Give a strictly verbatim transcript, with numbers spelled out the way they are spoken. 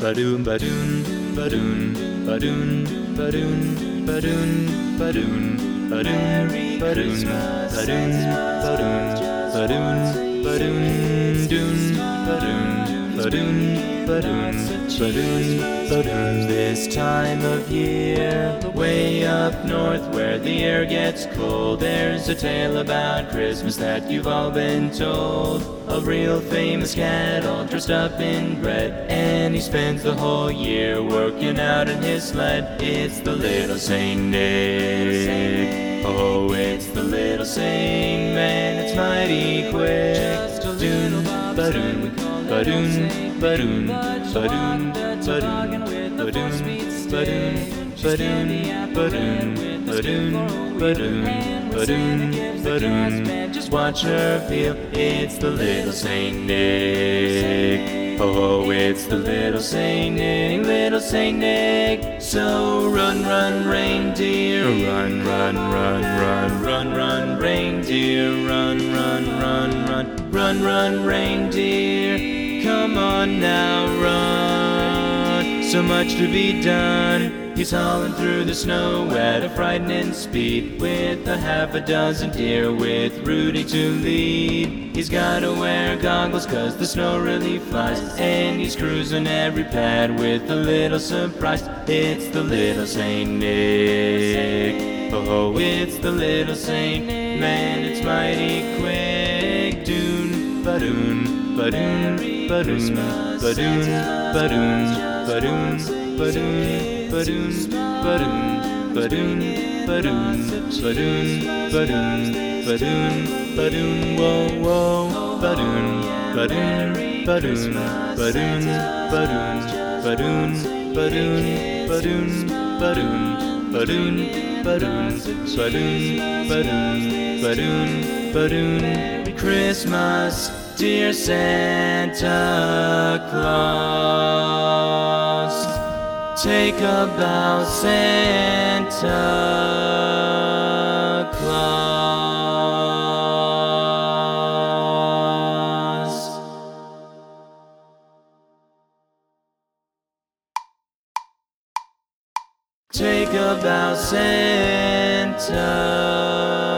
Ba-doon, ba-doon, ba-doon, ba-doon, ba-doon, ba-doon, ba-doon, ba-doon, ba-doon, ba-doon, ba-doon, ba-doon, ba-doon, doon, ba-doon, ba-doon, ba-doon, ba-doon, ba-doon. This time of year, way up north where the air gets cold, there's a tale about Christmas that you've all been told. A real famous cat all dressed up in red, and he spends the whole year working out in his sled. It's the little Saint Nick. Oh, it's the little Saint Man, it's mighty quick. Doon, ba-doon, ba-doon, ba-doon, ba-doon, ba-doon, ba-doon, ba-doon, ba-doon, ba-doon, ba-doon, ba-doon, ba-doon, ba-doon. Just watch her feel, it's the little Saint Nick. Oh, it's the little Saint Nick, little Saint Nick. So run, run, reindeer, run, run, run, run, run, run, reindeer, run, run, run, run, run, run, reindeer. Come on now, run. So much to be done. He's hauling through the snow at a frightening speed, with a half a dozen deer with Rudy to lead. He's gotta wear goggles cause the snow really flies, and he's cruising every pad with a little surprise. It's the little Saint Nick. Oh, it's the little Saint Man, it's mighty quick. Doon, ba-doon, ba-doon, ba-doon, ba-doon, ba-doon, ba-doon, ba-doon, ba-doon, ba-doon, ba-doon, ba-doon, ba-doon, ba-doon, ba-doon, ba-doon, whoa, whoa, ba-doon, ba-doon, ba-doon, ba-doon, ba-doon, ba-doon, ba-doon, ba-doon, ba-doon, ba-doon, ba-doon, ba-doon, ba-doon, ba-doon, ba-doon. Merry Christmas, dear Santa Claus. Take a bow, Santa Claus. Take a bow, Santa